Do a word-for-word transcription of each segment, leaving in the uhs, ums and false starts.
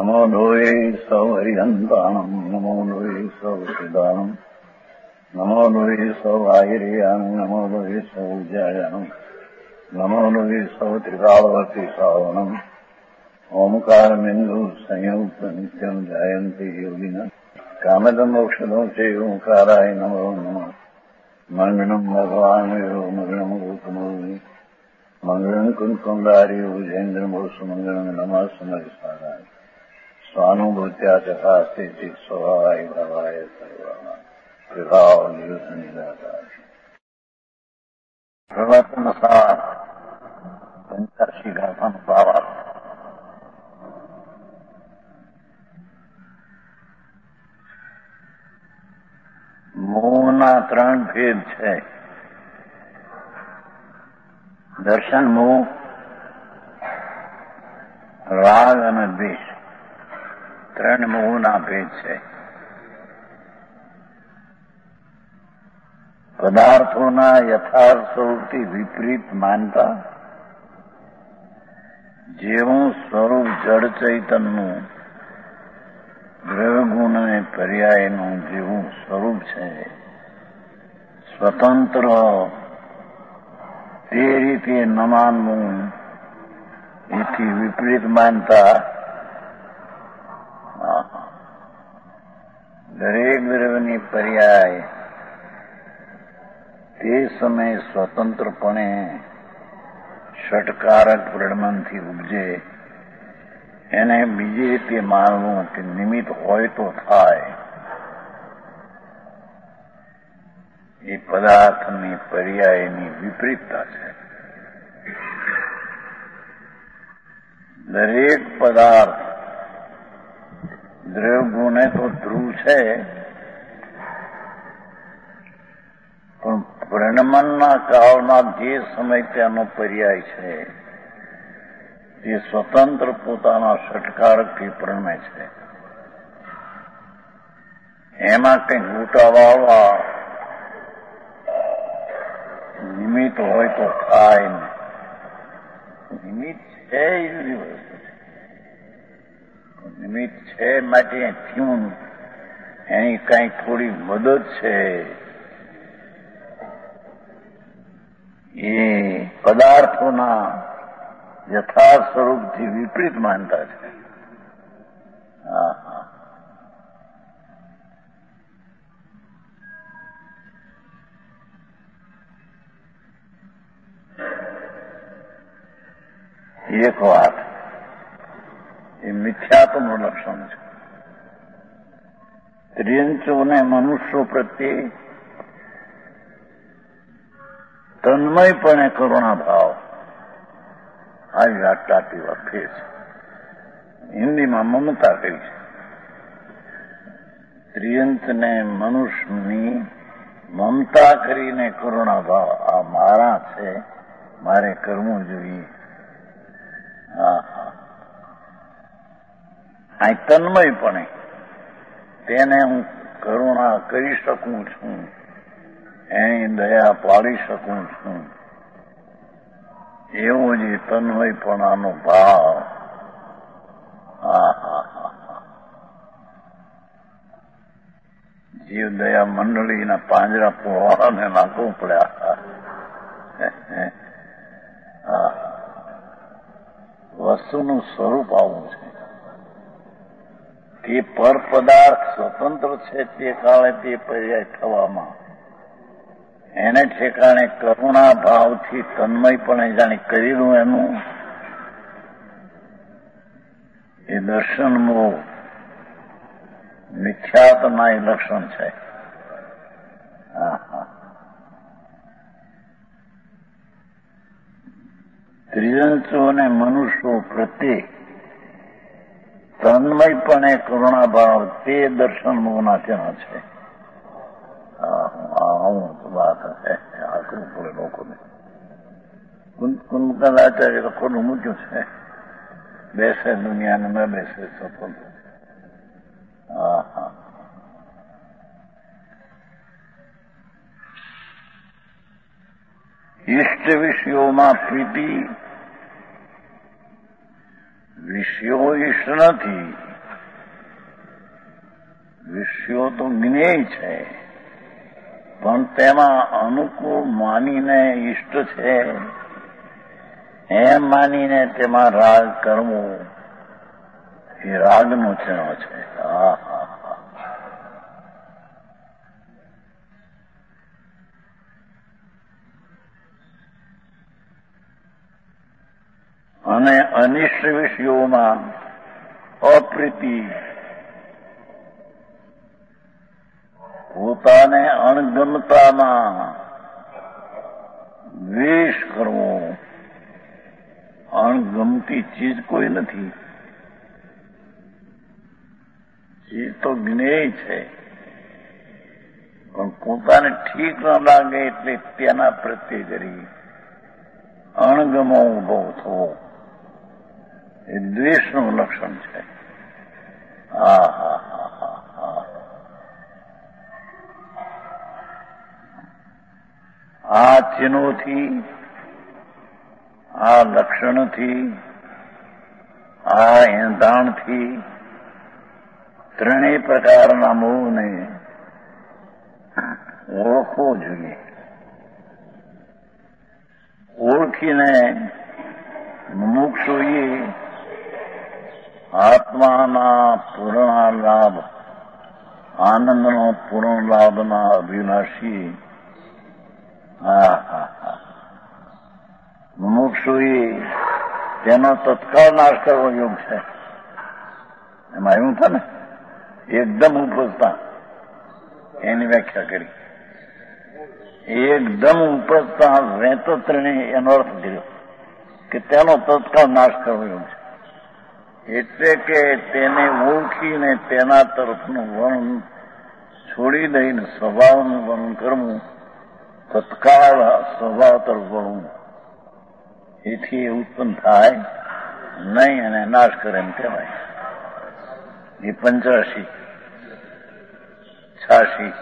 નમો લોહે સૌ હરિહંતાણમ નમો લોહે સૌ સિદ્ધાણમ નમો લોહે સૌ આયર્યાણમ નમો લોહે સૌ ઉજાયાણમ નમો લોહે સૌ ત્રિકાળવતી શ્રાવણમ ઓમકારમિંદુ સંયુક્ત નિત્યમ જાયંતી યોગિના કામદમ મોક્ષદો છે ઓંકારાય નમો નમઃ મંગળમ ભગવાન મંગળમ ગોતમોહિ મંગળમ કુંકુંડારી ઉજેન્દ્રમોષ મંગળમ નમઃ સમરિસારાય સ્વાનુભૂત્યા ચકાસ્તે ચિત સ્વભાવાય ભાવાય સર્વા વિભાવ નિયુત નિરાકાર પ્રવર્તન સાર પંચાશી ગાથાનો ભાવાર્થ. મોહના ત્રણ ભેદ છે. દર્શન મોહ, રાગ અને દ્વેષ ત્રણ મોહના ભેદ છે. પદાર્થોના યથાર્થ સ્વરૂપથી વિપરીત માનતા, જેવું સ્વરૂપ જડ ચૈતનનું દ્રવ્યગુણ અને પર્યાયનું જેવું સ્વરૂપ છે, સ્વતંત્ર તે રીતે ન માનવું, એથી વિપરીત માનતા દરેક દ્રવ્યની પર્યાય તે સમયે સ્વતંત્રપણે ષટકારક પ્રણમનથી ઉપજે, એને બીજી રીતે માનવું કે નિમિત્ત હોય તો થાય, એ પદાર્થની પર્યાયની વિપરીતતા છે. દરેક પદાર્થ દ્રવ્યગુણે તો ધ્રુવ છે, પણ પ્રણમનના કાળમાં જે સમય તેનો પર્યાય છે તે સ્વતંત્ર પોતાના ષટકારકથી પ્રણમે છે. એમાં કંઈક ગોટાવાળા નિમિત્ત હોય તો થાય ને. નિમિત્ત છે એ જુદી વસ્તુ છે. નિમિત્ત છે માટે થયું, એની કંઈક થોડી મદદ છે, એ પદાર્થોના યથાર્થ સ્વરૂપથી વિપરીત માનતા છે. હા હા એક વાત એ મિથ્યાત્વનું લક્ષણ છે. ત્રિયંચોને મનુષ્યો પ્રત્યે તન્મયપણે કરુણા ભાવ, આવી આટલાટી વાત છે. હિન્દીમાં મમતા કહી છે. ત્રિયંચને મનુષ્યની મમતા કરીને કરુણા ભાવ, આ મારા છે, મારે કરવું જોઈએ. હા હા આ તન્મયપણે તેને હું કરુણા કરી શકું છું, એની દયા પાડી શકું છું, એવો જ તન્મયપણાનો ભાવ. હા હા હા હા જીવ દયા મંડળીના પાંજરા પોળાને નાખવું પડ્યા. હા વસ્તુનું સ્વરૂપ આવું છે. તે પર પદાર્થ સ્વતંત્ર છે તે કાળે તે પર્યાય થવામાં, એને ઠેકાણે કરુણા ભાવથી તન્મયપણે જાણે કરેલું એનું એ દર્શન મોહ મિથ્યાત્વના એ લક્ષણ છે. હા હા ત્રિજંચો અને મનુષ્યો પ્રત્યે તન્મયપણે કરુણાભાવ તે દર્શન મોહના ત્યાં છે. આવું વાત છે. આકરું પડે લોકોને. કુંદકલાચાર્ય તો ખોટું મૂક્યું છે. બેસે દુનિયાને ન બેસે સફળ. હા હા ઇષ્ટ વિષયોમાં પ્રીતિ, વિષયો ઇષ્ટ નથી, વિષયો તો જ્ઞેય છે, પણ તેમાં અનુકૂળ માનીને ઇષ્ટ છે એમ માનીને તેમાં રાગ કરવો એ રાગનો ચિહ્ન છે. હા હા હા. અને અનિષ્ટ વિષયોમાં અપ્રીતિ, પોતાને અણગમતામાં દ્વેષ કરવો. અણગમતી ચીજ કોઈ નથી, એ તો જ્ઞેય છે, પણ પોતાને ઠીક ન લાગે એટલે તેના પ્રત્યે કરી અણગમો ઉભો થવો એ દ્વેષનું લક્ષણ છે. હા હા હા હા હા. આ ચિહ્નોથી, આ લક્ષણથી, આ એંધાણથી ત્રણેય પ્રકારના મોહને ઓળખવો જોઈએ. ઓળખીને મુમુક્ષુએ આત્માના પૂર્ણ લાભ, આનંદનો પૂર્ણ લાભના અભિલાષી, હા હા હા, મુમુક્ષુએ તેનો તત્કાળ નાશ કરવો યોગ છે. એમાં એવું છે ને, એકદમ ઉપજતા એની વ્યાખ્યા કરી. એકદમ ઉપજતા વેતત્રને એનો અર્થ કર્યો કે તેનો તત્કાળ નાશ કરવો યોગ છે. એટલે કે તેને ઓળખીને તેના તરફનું વર્ણન છોડી દઈને સ્વભાવનું વર્ણન કરવું, તત્કાળ સ્વભાવ તરફ વળવું, એથી ઉત્પન્ન થાય નહીં અને નાશ કરે એમ કહેવાય. એ પંચાશી છાશી.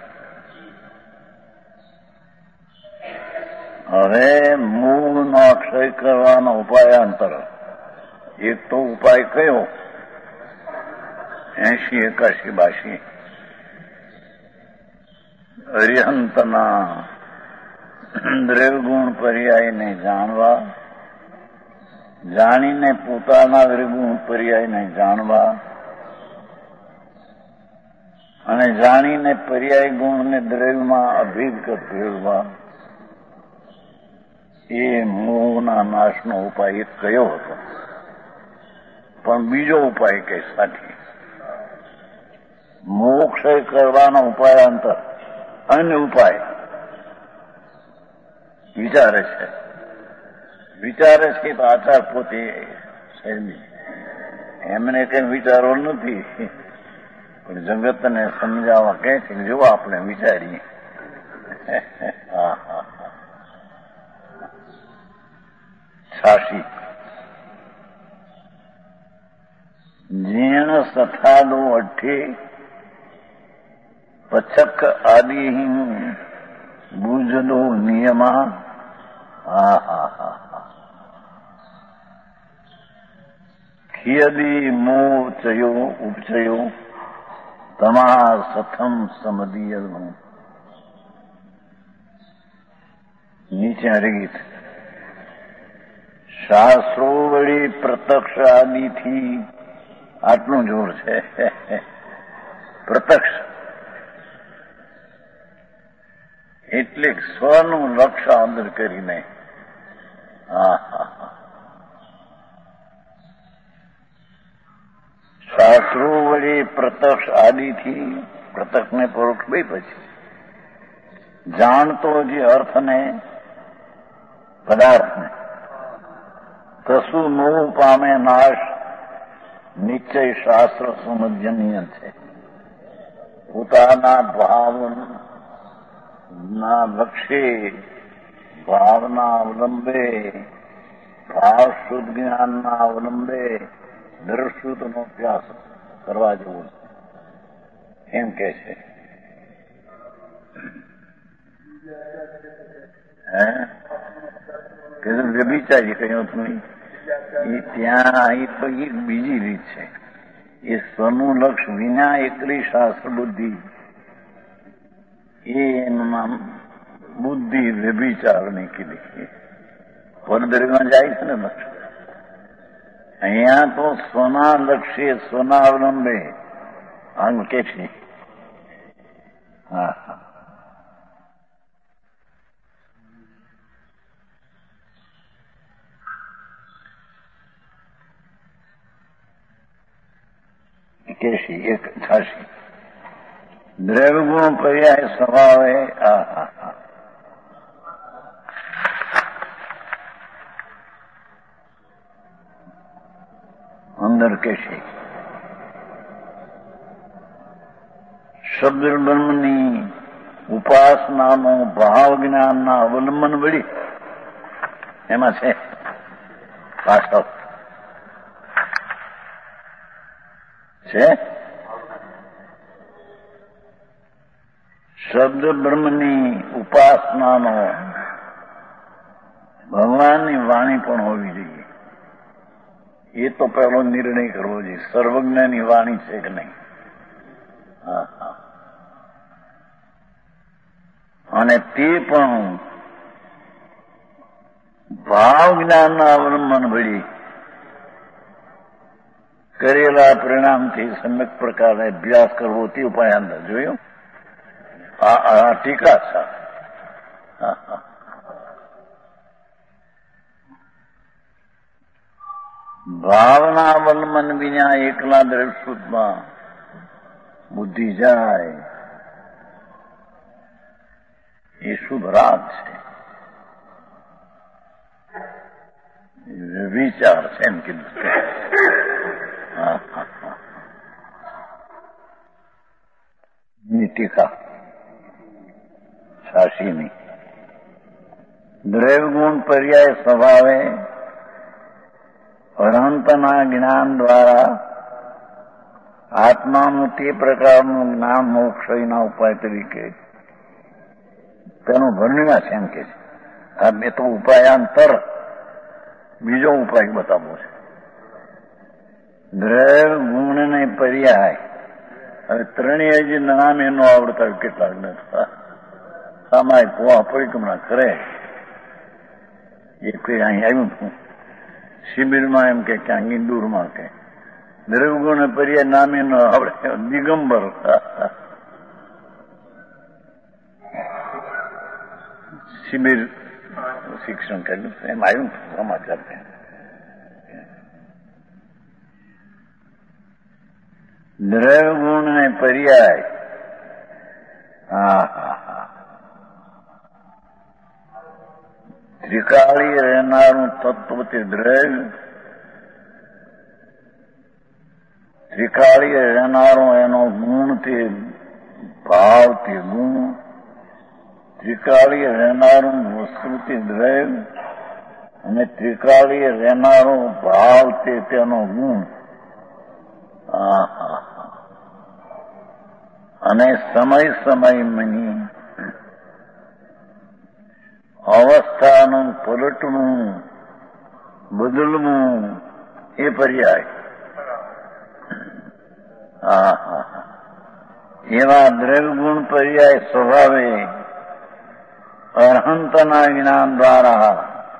હવે મોહનો અક્ષય કરવાનો ઉપાય અંતર. એક તો ઉપાય કયો? એસી એકાશી બાશી અરિહંતના દ્રવ્યગુણ પર્યાયને જાણવા, જાણીને પોતાના દ્રવ્યગુણ પર્યાયને જાણવા અને જાણીને પર્યાય ગુણને દ્રવ્યમાં અભિગત ભેળવા, એ મોહના નાશનો ઉપાય એક કયો હતો. પણ બીજો ઉપાય કઈ સાથી? મોક્ષ કરવાનો ઉપાય અંતર. અન્ય ઉપાય વિચારે છે, વિચારે છે તો આચાર પોતે શૈલી, એમને કઈ વિચારો નથી, પણ જગતને સમજાવવા કહે છે કે જો આપણે વિચારીએ. હા હા હા. છાશી જીણ સથાદો અઠ્ઠે પચક આદિ બુજદો નિયમા. હા હા હા હા. ખિયદી મોચયો ઉપચયો તમા સથમ સમદીયનું. નીચે હરિગીત. શાસ્ત્રો વળી પ્રત્યક્ષ આદિથી, આટલું જોર છે. પ્રત્યક્ષ એટલે સ્વનું લક્ષ્ય અંદર કરીને. હા હા હા. શાસ્ત્રો વળી પ્રત્યક્ષ આદિથી, પ્રત્યક્ષ ને પરોક્ષ બે પછી જાણતો જે અર્થને, પદાર્થને, કશું મોહ પામે નાશ નિશ્ચય શાસ્ત્ર સમજનીય છે. પોતાના ભાવ ના લક્ષ્ય, ભાવના અવલંબે, ભાવ શુદ્ધ જ્ઞાનના અવલંબે દર્શુદ્ધનો અભ્યાસ કરવા જેવો છે એમ કે છે. હે કે વ્યભિચારી કહ્યું હતું એ ત્યાં એ તો એક બીજી રીત છે. એ સ્વનું લક્ષ્ય વિના એકલી શાસ્ત્ર બુદ્ધિ એ એનું નામ બુદ્ધિ વ્યભિચારની કીધી. પરદરીમાં જાય છે ને લક્ષ્ય. અહીંયા તો સ્વના લક્ષ્ય સ્વના અવલંબે અંગ કે છે. હા હા કેશી એક થાશી દ્રવ્યગુણ પર્યાય સ્વભાવે આ હા હા અંદર કેશી શબ્દ બ્રહ્મની ઉપાસનાનો ભાવ જ્ઞાનના અવલંબન વળી એમાં છે પાછળ છે શબ્દ બ્રહ્મની ઉપાસનાનો ભગવાનની વાણી પણ હોવી જોઈએ. એ તો પહેલો નિર્ણય કરવો જોઈએ સર્વજ્ઞની વાણી છે કે નહીં. હા હા અને તે પણ ભાવ જ્ઞાનના અવલંબન ભળી કરેલા પરિણામથી સમ્યક પ્રકારે અભ્યાસ કરવો તે ઉપાય અંદર જોયું. આ ટીકા છે. ભાવના અવલંબન વિના એકલા દ્રષ્ટમાં બુદ્ધિ જાય એ શુભ રાત છે. વિચાર છે એમ કીધું. ટીકા શાસીની દ્રવ્યગુણ પર્યાય સ્વભાવે અનંતના જ્ઞાન દ્વારા આત્માનું તે પ્રકારનું જ્ઞાન મોક્ષના ઉપાય તરીકે તેનું વર્ણના છે એમ કે છે. આ બે તો ઉપાયાંતર બીજો ઉપાય બતાવવો છે. દ્રવ્ય ગુણ ને પર્યાય હવે ત્રણેય જે નામ એનો આવડતા હોય કેટલાક ને સામાય પોવા પરિક્રમા કરે એ કોઈ અહીં આવ્યું હતું શિબિરમાં એમ કે ક્યાંક ઇન્દુરમાં કે દ્રવ્ય ગુણ પર્યાય નામ એનો આવડે દિગંબર શિબિર શિક્ષણ કર્યું એમ આવ્યું સમાચાર. દ્રવ્ય ગુણ ને પર્યાય હા હા હા ત્રિકાળી રહેનારું તત્વ તે દ્રવ્ય ત્રિકાળી રહેનારો એનો ગુણ તે ભાવ તે ગુણ ત્રિકાળી રહેનારું વસ્તુ તે દ્રવ્ય અને ત્રિકાળી રહેનારો ભાવ તે તેનો ગુણ. અને સમય સમયની અવસ્થાનું પલટવું બદલવું એ પર્યાય. હા હા એવા દ્રવ્યગુણ પર્યાય સ્વભાવે અર્હંતના જ્ઞાન દ્વારા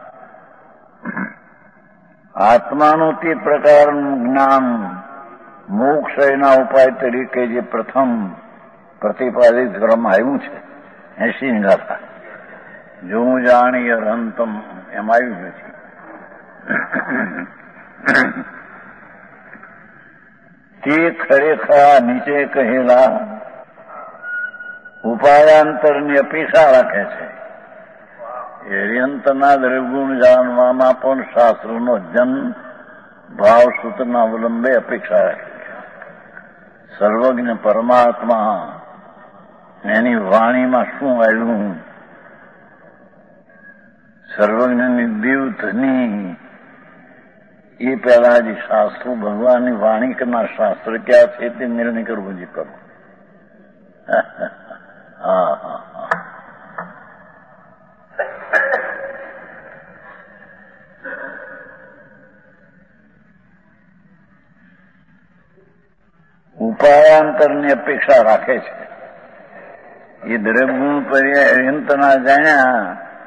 આત્માનું તે પ્રકારનું જ્ઞાન મોક્ષના ઉપાય તરીકે જે પ્રથમ પ્રતિપાદિત કરવામાં આવ્યું છે એસી ગાથા જો જાણી અરહંતમ એમ આવ્યું નથી. તે ખરેખર નીચે કહેલા ઉપાયાંતરની અપેક્ષા રાખે છે. એરિયંતના દ્રવ્યગુણ જાણવામાં પણ શાસ્ત્રનો જન્મ ભાવ સૂત્રના અવલંબે અપેક્ષા રાખે છે. સર્વજ્ઞ પરમાત્મા એની વાણીમાં શું આવ્યું સર્વજ્ઞની દેવધની એ પહેલા જે શાસ્ત્રો ભગવાનની વાણી કરનાર શાસ્ત્ર ક્યાં છે તે નિર્ણય કરવો જ કરવો. હા હા હા ઉપાયાંતરની અપેક્ષા રાખે છે. એ દ્રવ્યગુણ પર્યંતના જાણ્યા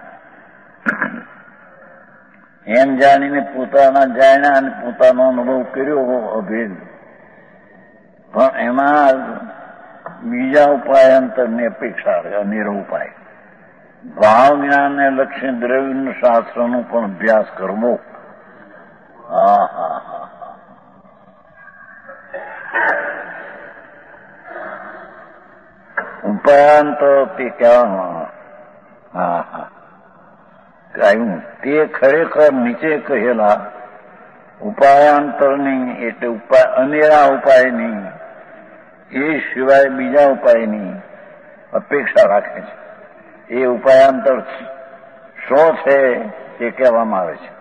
એમ જાણીને પોતાના જાણ્યા અને પોતાનો અનુભવ કર્યો અભેદ, પણ એમાં બીજા ઉપાયાંતરની અપેક્ષા અનેરો ઉપાય ભાવ જ્ઞાનને લક્ષ્ય દ્રવ્ય શાસ્ત્રનો પણ અભ્યાસ કરવો. હા હા હા ઉપાયાંતર તે કહેવામાં હા હા કહ્યું તે ખરેખર નીચે કહેલા ઉપાયાંતરની એટલે ઉપાય અનેરા ઉપાયની એ સિવાય બીજા ઉપાયની અપેક્ષા રાખે છે. એ ઉપાયાંતર શું છે તે કહેવામાં આવે છે.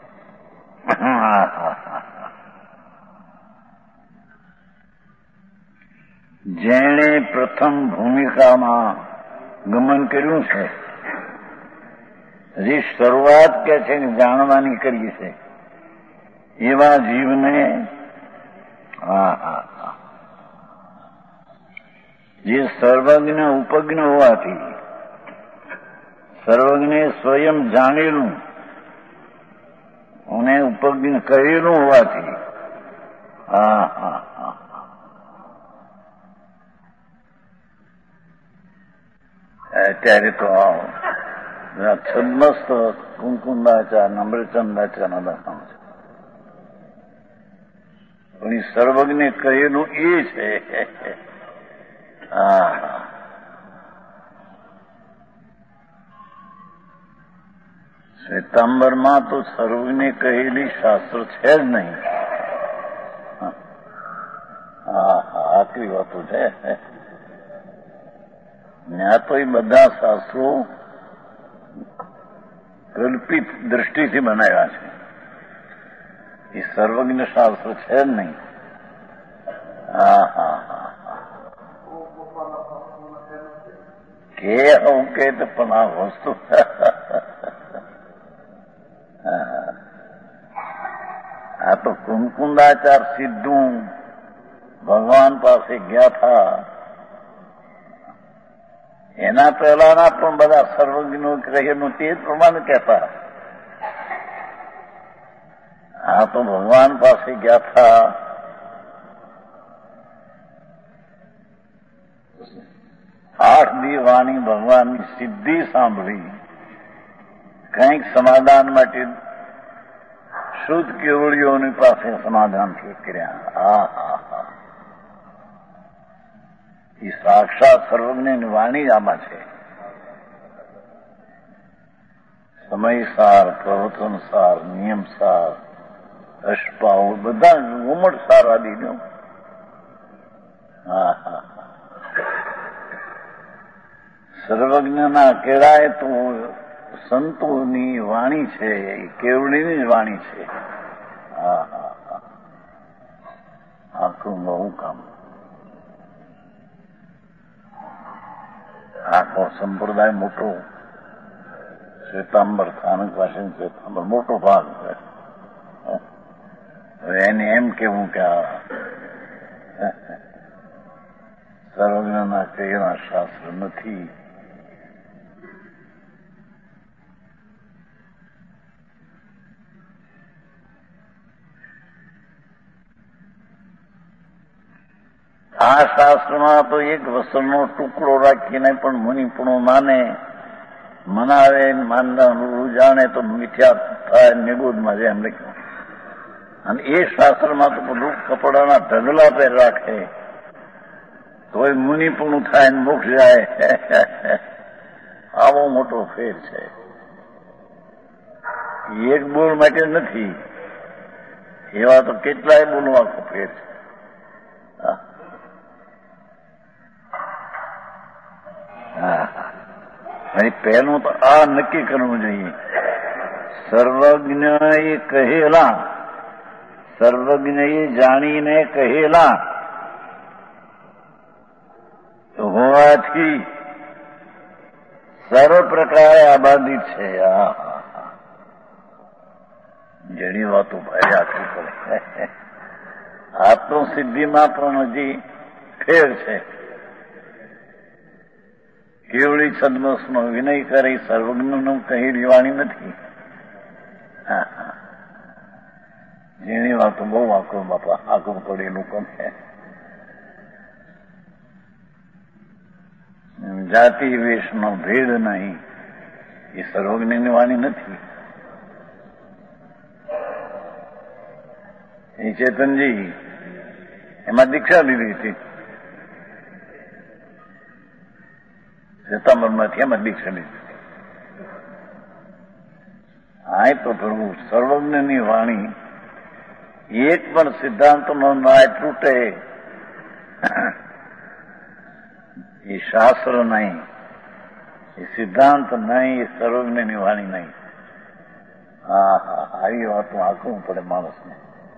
જેણે પ્રથમ ભૂમિકામાં ગમન કર્યું છે, હજી શરૂઆત કે છે કે જાણવાની કરી છે, એવા જીવને હા હા હા જે સર્વજ્ઞ ઉપજ્ઞ હોવાથી સર્વજ્ઞે સ્વયં જાણેલું અને ઉપજ્ઞ કરેલું હોવાથી હા હા હા ત્યારે તો છદ્મસ્ત કુંકુંદાચાર અમૃતચંદાચારના દર્શન છે, પણ એ સર્વજ્ઞે કહેલું એ છે. હા શ્વેતાંબરમાં તો સર્વજ્ઞે કહેલી શાસ્ત્ર છે જ નહીં. હા હા આકરી વાતો છે. ત્યાં તો એ બધા શાસ્ત્રો કલ્પિત દ્રષ્ટિથી બનાવ્યા છે. એ સર્વજ્ઞ શાસ્ત્ર છે જ નહીં. હા હા હા કે હું કે પણ આ વસ્તુ આ તો કુંકુંદાચાર સીધું ભગવાન પાસે ગયા થા. એના પહેલાના પણ બધા સર્વજ્ઞો કહેલું તે જ પ્રમાણે કહેતા. આ તો ભગવાન પાસે ગયા થા. આઠ દી વાણી ભગવાનની સિદ્ધિ સાંભળી, કંઈક સમાધાન માટે શુદ્ધ કેવળીઓની પાસે સમાધાન કર્યા. હા હા હા એ સાક્ષાત સર્વજ્ઞની વાણી આમાં છે. સમયસાર, પ્રવચનસાર, નિયમસાર, અષ્પાઓ બધા ઉમળસાર આદિનો. હા હા સર્વજ્ઞના કેળાય તો સંતોની વાણી છે, કેવડીની જ વાણી છે. હા હા હા આખું બહુ કામ. આખો સંપ્રદાય મોટો શ્વેતાંબર સ્થાનક પાસે શ્વેતાંબર મોટો ભાગ છે. હવે એને એમ કેવું કે આ સર્વજ્ઞના કહેલા શાસ્ત્ર નથી. આ શાસ્ત્રમાં તો એક વસ્ત્રનો ટુકડો રાખીને પણ મુનિપણો માને, મનાવે, માનવાનું જાણે તો મિથ્યા થાય નિગુદમાં છે એમ લખ્યું. અને એ શાસ્ત્રમાં તો બધું કપડાના ઢગલા પર રાખે તોય મુનિપણું થાય ને મોક્ષ જાય. આવો મોટો ફેર છે. એક બોલ માટે નથી, એવા તો કેટલાય બોલનો આખો ફેર છે. અને પહેલું તો આ નક્કી કરવું જોઈએ, સર્વજ્ઞ એ કહેલા, સર્વજ્ઞ એ જાણીને કહેલા હોવાથી સર્વ પ્રકારે આબાદિત છે. આ જેની વાતો ભાઈ આખી પડે. આત્મ તો સિદ્ધિમાં પણ હજી ફેર છે. કેવળી સદમસનો વિનય કરી સર્વજ્ઞનું કહી લેવાની નથી. હા હા જેની વાતો બહુ આકરું બાપા આકરું પડેલું કોને. જાતિ વેશનો ભેદ નહીં એ સર્વજ્ઞની વાણી નથી. એ ચેતનજી એમાં દીક્ષા લીધી હતી. સત્તામરમાંથી એમાં દીક્ષા લીધી હતી. આ તો પ્રભુ સર્વજ્ઞની વાણી એક પણ સિદ્ધાંતનો ન્યાય તૂટે એ શાસ્ત્ર નહીં, એ સિદ્ધાંત નહીં, એ સર્વજ્ઞની વાણી નહીં. હા હા આવી વાતો આંકવું પડે માણસને.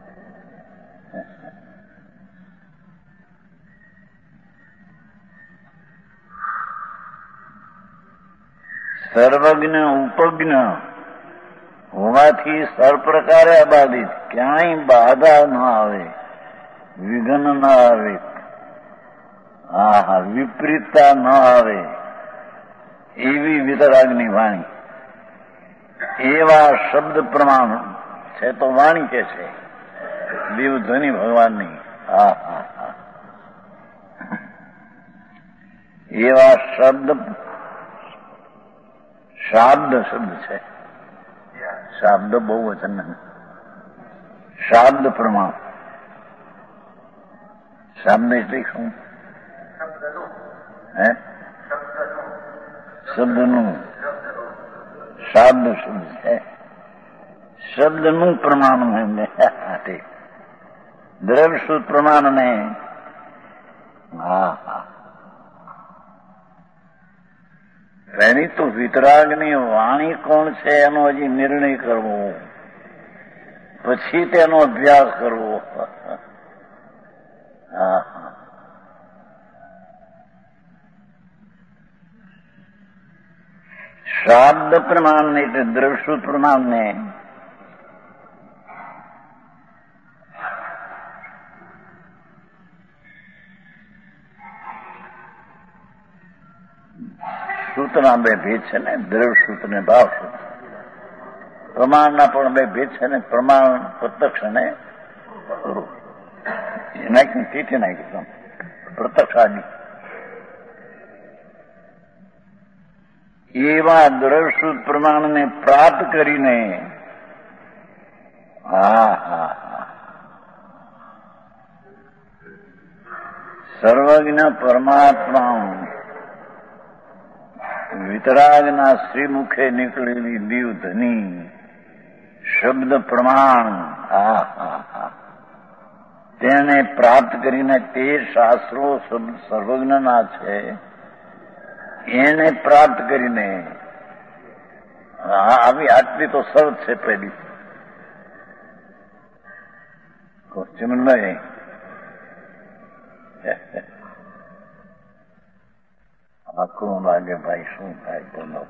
સર્વજ્ઞ ઉપજ્ઞ હોવાથી સર્વપ્રકારે અબાધિત, ક્યાંય બાધા ન આવે, વિઘ્ન ન આવે, હા હા વિપરીતતા ન આવે એવી વિતરાગની વાણી. એવા શબ્દ પ્રમાણ છે તો વાણી કે છે દેવધ્વની ભગવાનની. હા હા હા એવા શબ્દ શાબ્દ શબ્દ છે. શાબ્દ બહુ વચન નહીં, શાબ્દ પ્રમાણ. શાબ્દ એટલે શું? હે શબ્દનું શાબ્દ શબ્દ છે. શબ્દનું પ્રમાણ એમને દ્રવ્ય શુદ્ધ પ્રમાણ ને. હા હા એની તો વિતરાગની વાણી કોણ છે એનો હજી નિર્ણય કરવો, પછી તેનો અભ્યાસ કરવો. હા શાબ્દ પ્રમાણને એટલે દ્રવ્ય પ્રમાણને સૂત્રના બે ભેદ છે ને, દ્રવ્ય સૂત્ર ને ભાવ સૂત્ર. પ્રમાણના પણ બે ભેદ છે ને, પ્રમાણ પ્રત્યક્ષ અને નાખી તીથી નાખી પ્રત્યક્ષ આદિ. એવા દ્રવ્ય પ્રમાણને પ્રાપ્ત કરીને હા હા હા સર્વજ્ઞ પરમાત્મા વિતરાગના શ્રીમુખે નીકળેલી દીવધની શબ્દ પ્રમાણ હા હા હા તેને પ્રાપ્ત કરીને તે શાસ્ત્રો સર્વજ્ઞના છે એને પ્રાપ્ત કરીને આવી આટલી તો શરત છે પહેલી. ચમનભાઈ આખું લાગે ભાઈ શું થાય બોલો.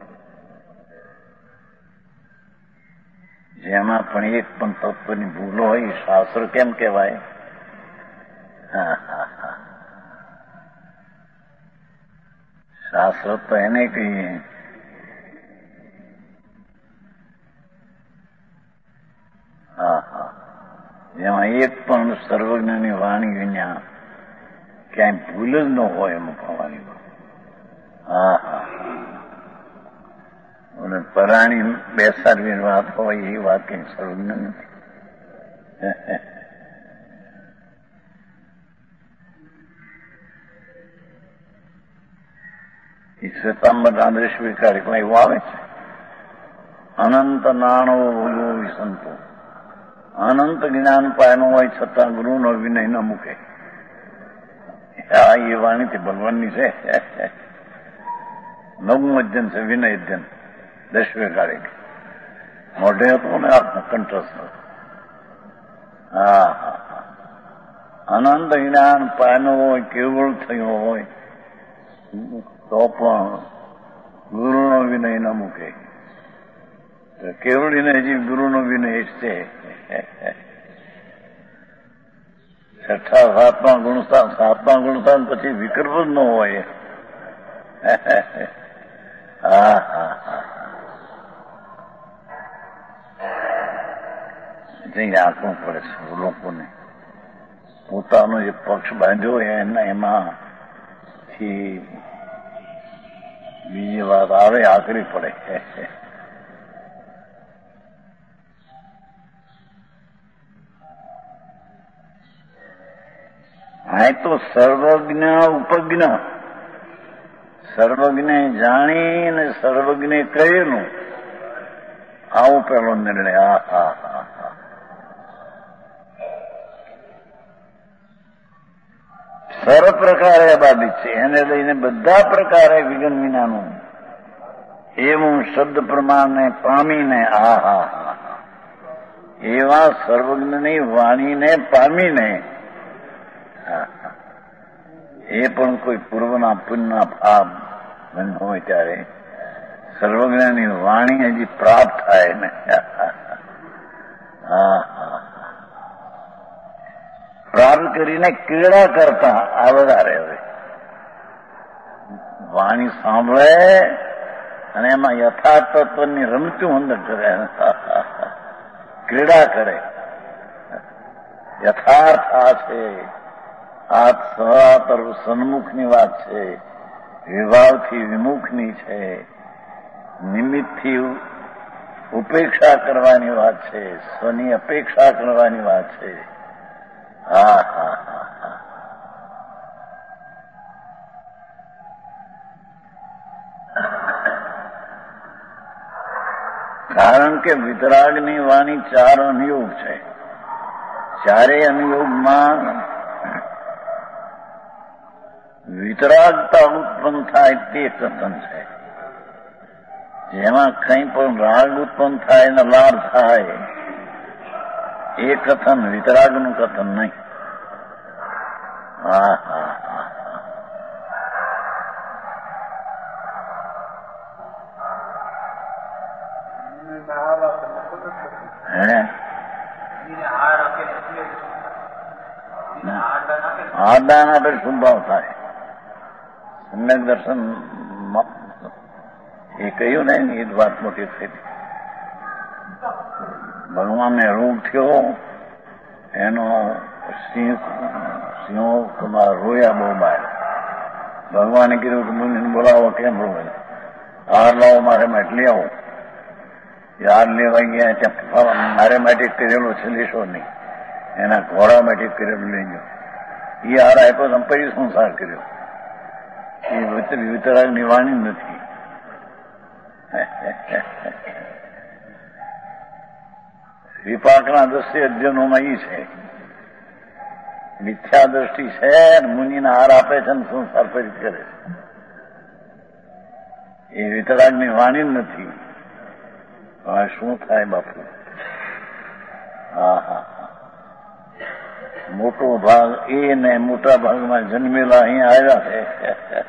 જેમાં પણ એક પણ તત્વની ભૂલો હોય શાસ્ત્ર કેમ કહેવાય? હા હા હા શાસ્ત્ર તો એને કહીએ હા હા જેમાં એક પણ સર્વજ્ઞની વાણી વિના ક્યાંય ભૂલ જ ન હોય એમ કહેવાની. હા હા અને પરાણી બેસાડવી વાત હોય એ વાત કઈ સર્વજ્ઞ નથી. શ્વેતાંબર આદર્શ વિકારી પણ એવું આવે છે અનંત નાણો ભોગો વિસંતો. અનંત જ્ઞાન પાયનો હોય છતાં ગુરુનો વિનય ન મૂકે. આ એ વાણીથી ભગવાનની છે. નવમું અધ્યન છે વિનય અધ્યન દસવે કાળે મોઢે હતું ને આપનો કંઠસ્થ. હા હા અનંત જ્ઞાન પાયનો હોય કેવળ થયો હોય તો પણ ગુરુનો વિનય ન મૂકે. કેવળીને હજી ગુરુનો વિનય છે. છઠ્ઠા સાતમા ગુણસ્થાન સાતમા ગુણસ્થાન પછી વિકલ્પ જ ન હોય. હા હા હા જઈ આંકવું પડે છે લોકોને. પોતાનો જે પક્ષ બાંધ્યો હોય એના એમાંથી બીજી વાત આવે આકરી પડે. હા તો સર્વજ્ઞ ઉપજ્ઞ, સર્વજ્ઞ જાણી અને સર્વજ્ઞ કહેલું, આવો પેલો નિર્ણય. હા હા હા હા સર્વ પ્રકારે બાબિત છે. એને લઈને બધા પ્રકારે વિઘ્ન વિનાનું એવું શબ્દ પ્રમાણને પામીને આ હા હા એવા સર્વજ્ઞની વાણીને પામીને એ પણ કોઈ પૂર્વના પુણ્યના ભાવ હોય ત્યારે સર્વજ્ઞની વાણી હજી પ્રાપ્ત થાય ને. હા હા પ્રાપ્ત કરીને ક્રીડા કરતા આ વધારે હવે વાણી સાંભળે અને એમાં યથાર્થ તત્વની રમતું અંદર કરે, ક્રીડા કરે. યથાર્થ આ છે, આ સવાતર સન્મુખની વાત છે, વિભાવથી વિમુખની છે, નિમિત્તથી ઉપેક્ષા કરવાની વાત છે, સ્વની અપેક્ષા કરવાની વાત છે. હા હા હા હા કારણ કે વિતરાગની વાણી ચાર અનુયોગ છે. ચારેય અનુયોગમાં વિતરાગતા ઉત્પન્ન થાય તે કથન છે. જેમાં કંઈ પણ રાગ ઉત્પન્ન થાય ને લાભ થાય એ કથન વિતરાગનું કથન નહીં. હા હા હા હે આદાન આપે સંભાવ થાય. સમ્યક દર્શન એ કહ્યું ને એ જ વાત મોટી થઈ. ભગવાનને રોગ થયો, એનો સિંહ સિંહો રોયા બહુ બાર. ભગવાને કીધું કે મુનિને બોલાવો. કેમ રોવે? હાર લાવો મારે માટે લઈ આવો. હાર લેવા ગયા ત્યાં મારે માટે કરેલો છે, લેશો નહીં. એના ઘોડા માટે કરેલું લઈ ગયો. એ હાર આપ્યો તો પછી સંસાર કર્યો. એ વિતરાગની વાણી નથી. વિપાકના દ્રષ્ટિ અધ્યયનોમાં ઈ છે. મિથ્યા દ્રષ્ટિ છે, મુનિના હાર આપે છે ને સંસાર પરિત કરે છે. એ વિતરાગની વાણી નથી. હવે શું થાય બાપુ? હા હા મોટો ભાગ એ ને મોટા ભાગમાં જન્મેલા અહીંયા આવ્યા છે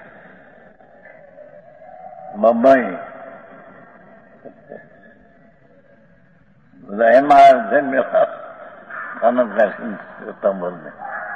બમ્બઈ. બધા એમાં જન્મેલા સપ્ટેમ્બરને.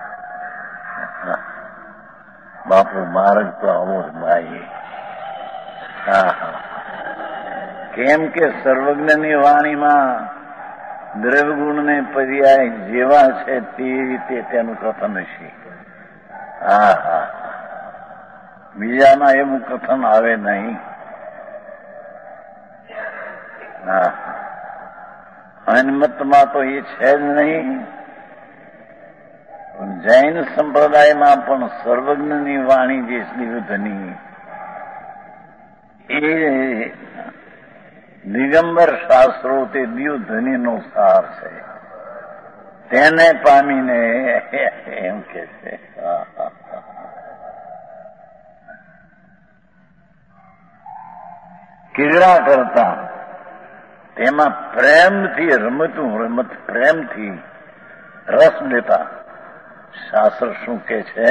બાપુ માર્ગ તો આવો જ ભાઈ. હા હા કેમ કે સર્વજ્ઞની વાણીમાં દ્રવ્યગુણને પર્યાય જેવા છે તે રીતે તેનું કથન હશે. હા હા બીજાના એવું કથન આવે નહીં. હા અનમતમાં તો એ છે જ નહીં. જૈન સંપ્રદાયમાં પણ સર્વજ્ઞની વાણી જે શ્રીયુધની એ દિગંબર શાસ્ત્રો તે દ્યુધનીનો સાર છે. તેને પામીને એમ કે છે ક્રીડા કરતા તેમાં પ્રેમથી રમતું રમત પ્રેમથી રસ લેતા શાસ્ત્ર શું કે છે,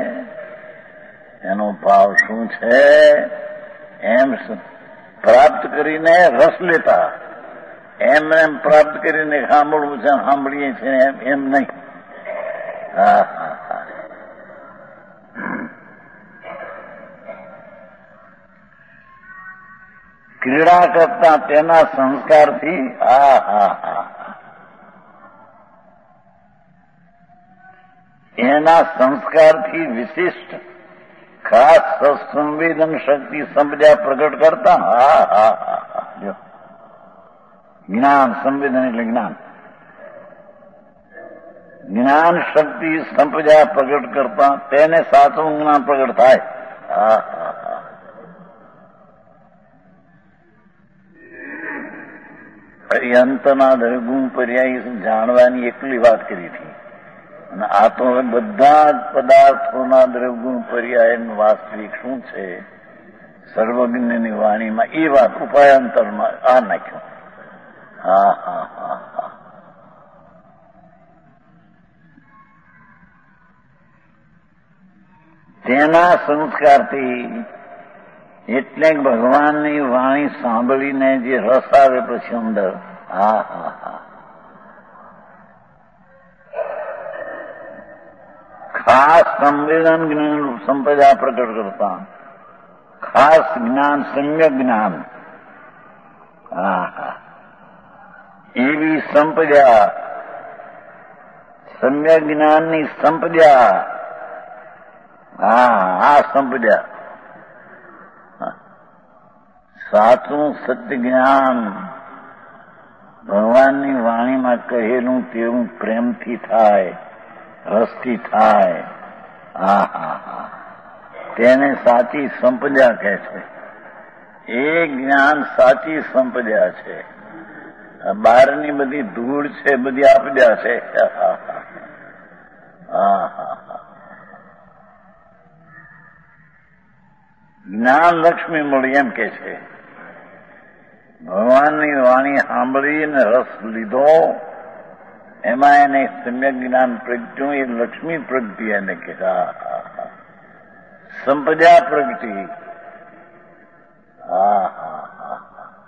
એનો ભાવ શું છે એમ પ્રાપ્ત કરીને રસ લેતા. એમ એમ પ્રાપ્ત કરીને સાંભળવું છે, સાંભળીએ છીએ એમ એમ નહીં. હા હા હા ક્રીડા કરતા તેના સંસ્કારથી હા હા હા એના સંસ્કારથી વિશિષ્ટ ખાસ સંવેદન શક્તિ સમજ્યા પ્રગટ કરતા હા હા હા હા જો જ્ઞાન સંવેદન એટલે જ્ઞાન જ્ઞાન શક્તિ સંપજ્યા પ્રગટ કરતા તેને સાચું જ્ઞાન પ્રગટ થાય હા હા હા અંતના દ્રગુણ પર્યાય જાણવાની એકલી વાત કરી હતી અને આ તો હવે બધા જ પદાર્થોના દ્રવગુણ પર્યાયનું વાસ્તવિક શું છે સર્વજ્ઞની વાણીમાં એ વાત ઉપાયાંતરમાં આ નાખ્યો હા હા હા હા તેના સંસ્કારથી એટલે ભગવાનની વાણી સાંભળીને જે રસ આવે પછી અંદર હા હા હા ખાસ સંવેદન જ્ઞાન સંપદા પ્રગટ કરતા ખાસ જ્ઞાન સમ્યક જ્ઞાન હા હા એવી સંપદા સમ્યક જ્ઞાનની સંપદા હા આ સંપદા સાચું સત્ય જ્ઞાન ભગવાનની વાણીમાં કહેલું તેવું પ્રેમથી થાય રસથી થાય હા હા હા તેને સાચી સંપદા કહે છે એ જ્ઞાન સાચી સંપદા છે બહારની બધી ધૂળ છે બધી આપદા છે હા હા હા જ્ઞાન લક્ષ્મી મળી એમ કે છે ભગવાનની વાણી સાંભળીને રસ લીધો એમાં એને સમ્યક જ્ઞાન પ્રગટ્યું એ લક્ષ્મી પ્રગતિ એને કહેતા સંપદા પ્રગતિ હા હા હા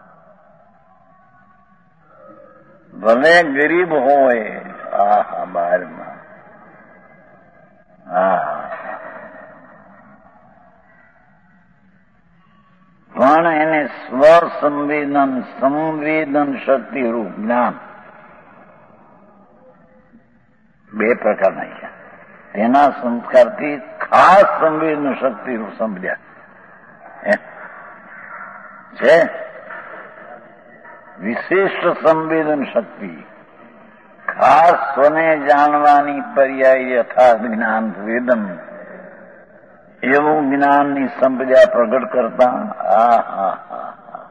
ભલે ગરીબ હોય હા હા બહારમાં હા પણ એને સ્વસંવેદન સંવેદન શક્તિ રૂપ જ્ઞાન બે પ્રકારના છે તેના સંસ્કારથી ખાસ સંવેદન શક્તિ રૂપ સમજ્યા છે વિશિષ્ટ સંવેદન શક્તિ ખાસ સ્વને જાણવાની પર્યાય યથાર્થ જ્ઞાન વેદન એવું જ્ઞાનની સંપદા પ્રગટ કરતા હા હા હા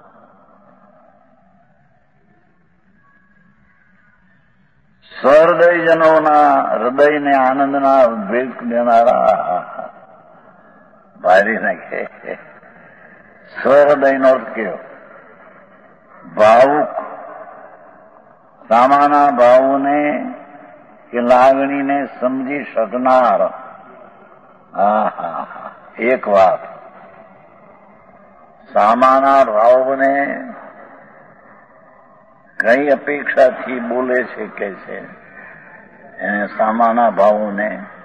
સહૃદયજનોના હૃદયને આનંદના ઉદ્વેગ દેનારા ભારી નાખે સહૃદયનો અર્થ કયો ભાવુક સામાના ભાવોને કે લાગણીને સમજી શકનાર હા હા હા એક વાત સામાના ભાવને કઈ અપેક્ષાથી બોલે છે કે છે એને સામાના ભાવોને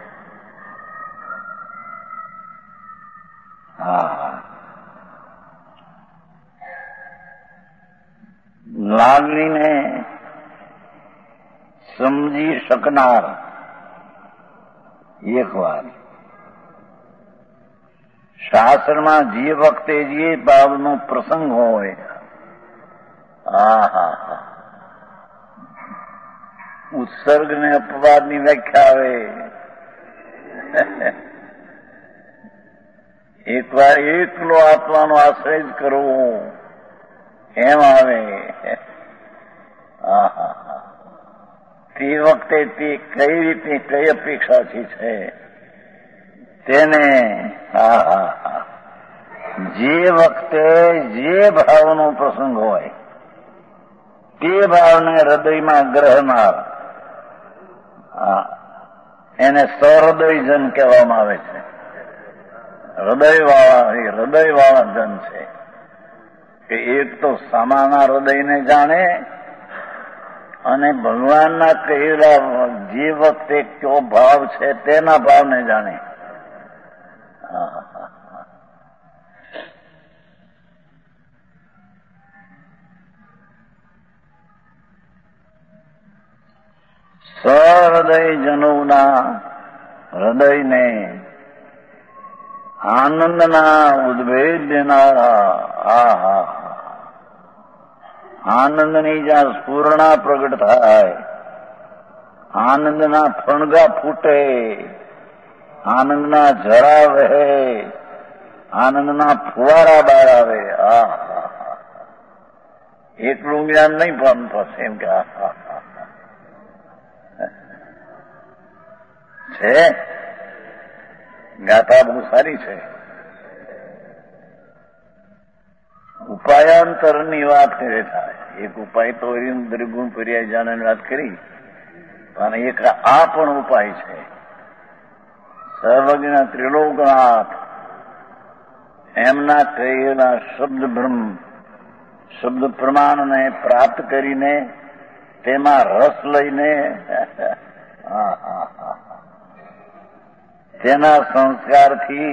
હા લાગણીને સમજી શકનાર એક વાત શાસ્ત્રમાં જે વખતે જે ભાવનો પ્રસંગ હોય હા હા હા ઉત્સર્ગ ને અપવાદની વ્યાખ્યા આવે એક વાર એકલો આત્માનો આશ્રય જ કરવો એમ આવે હા હા હા તે વખતે તે કઈ રીતે કઈ અપેક્ષાથી છે તેને હા હા હા જે વખતે જે ભાવનો પ્રસંગ હોય તે ભાવને હૃદયમાં ગ્રહનાર એને સહૃદયજન કહેવામાં આવે છે હૃદયવાળા એ હૃદયવાળા જન છે કે એક તો સામાના હૃદયને જાણે અને ભગવાનના કહેલા જે વખતે કયો ભાવ છે તેના ભાવને જાણે. સહૃદય જનોના હૃદયને આનંદના ઉદ્ભેદ દેનારા. આહા, આનંદની જ્યાં સ્ફૂર્ણા પ્રગટ થાય, આનંદના ફણગા ફૂટે, આનંદના ઝરા વહે, આનંદના ફુવારા બહાર આવે. આહા, એકલું જ્ઞાન નહીં પણ પછી એમ કે આહા છે. ગાથા બહુ સારી છે. ઉપાયાંતરની વાત કરે થાય. એક ઉપાય તો દ્રિગુણ પર્યાય જાણવાની વાત કરી, પણ એક આ પણ ઉપાય છે. સર્વજ્ઞ ત્રિલોકનાથ એમના કહેલા શબ્દ બ્રહ્મ, શબ્દ પ્રમાણને પ્રાપ્ત કરીને તેમાં રસ લઈને તેના સંસ્કારથી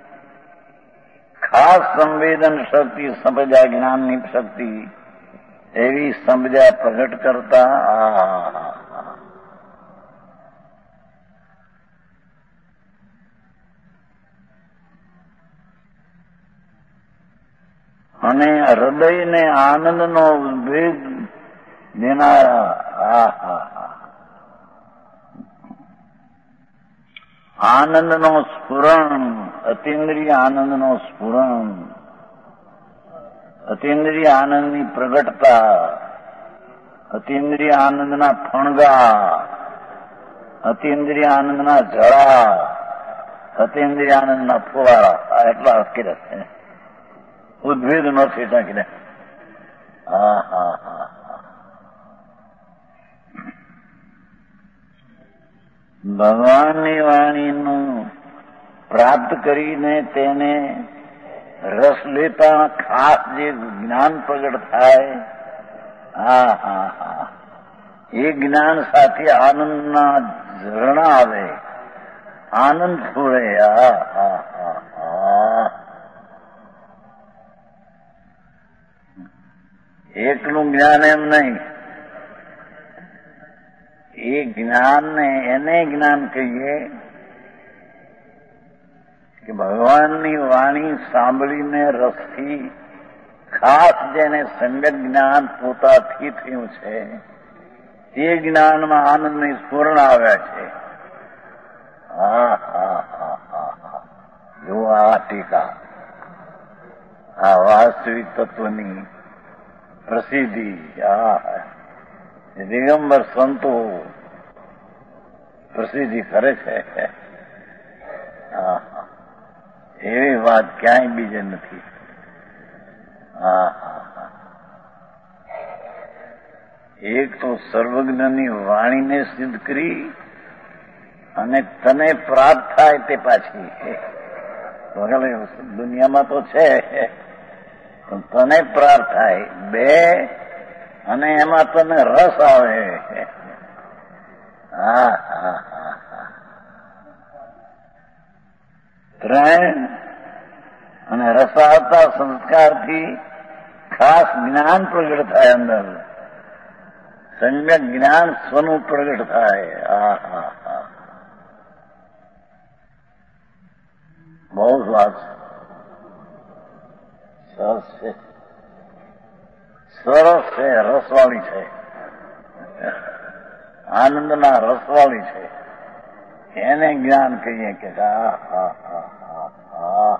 ખાસ સંવેદન શક્તિ, સમજ્યા જ્ઞાનની શક્તિ એવી સમજ્યા પ્રગટ કરતા. અને હૃદયને આનંદનો ઉદ્ભેદ દેનારા. આહા, આનંદનો સ્ફુરણ, અતિન્દ્રિય આનંદનો સ્ફુરણ, અતિન્દ્રિય આનંદની પ્રગટતા, અતિન્દ્રિય આનંદના ફણગા, અતિન્દ્રિય આનંદના જળા, અતિન્દ્રિય આનંદના ફુવારા. આ એટલા અસ્કિર છે. ઉદ્ભેદ નથી ટાંકીને. હા હા હા ભગવાનની વાણીનું પ્રાપ્ત કરીને તેને રસ લેતા ખાસ જે જ્ઞાન પ્રગટ થાય. હા હા હા એ જ્ઞાન સાથે આનંદના ઝરણા આવે, આનંદ ફૂરે. હા હા હા હા એકલું જ્ઞાન એમ નહીં, એ જ્ઞાનને એને જ્ઞાન કહીએ કે ભગવાનની વાણી સાંભળીને રસથી ખાસ જેને સમ્યક જ્ઞાન પોતાથી થયું છે તે જ્ઞાનમાં આનંદની સ્ફુરણ આવ્યા છે. હા હા હા હા હા જો આ ટીકા, આ વાસ્તવિક તત્વની પ્રસિદ્ધિ. આ દિગંબર સંતો પ્રસિદ્ધિ કરે છે. એવી વાત ક્યાંય બીજે નથી. એક તો સર્વજ્ઞની વાણીને સિદ્ધ કરી અને તને પ્રાપ્ત થાય તે પાછી. દુનિયામાં તો છે પણ તને પ્રાપ્ત થાય બે, અને એમાં તને રસ આવે. હા હા હા હા ત્રણ, અને રસ આવતા સંસ્કારથી ખાસ જ્ઞાન પ્રગટ થાય, અંદર સમ્યક જ્ઞાન સ્વનું પ્રગટ થાય. હા હા હા બહુ વાત સરસ છે, સરસ છે, રસવાળી છે, આનંદના રસવાળી છે. એને જ્ઞાન કહીએ કે હા હા હા હા હા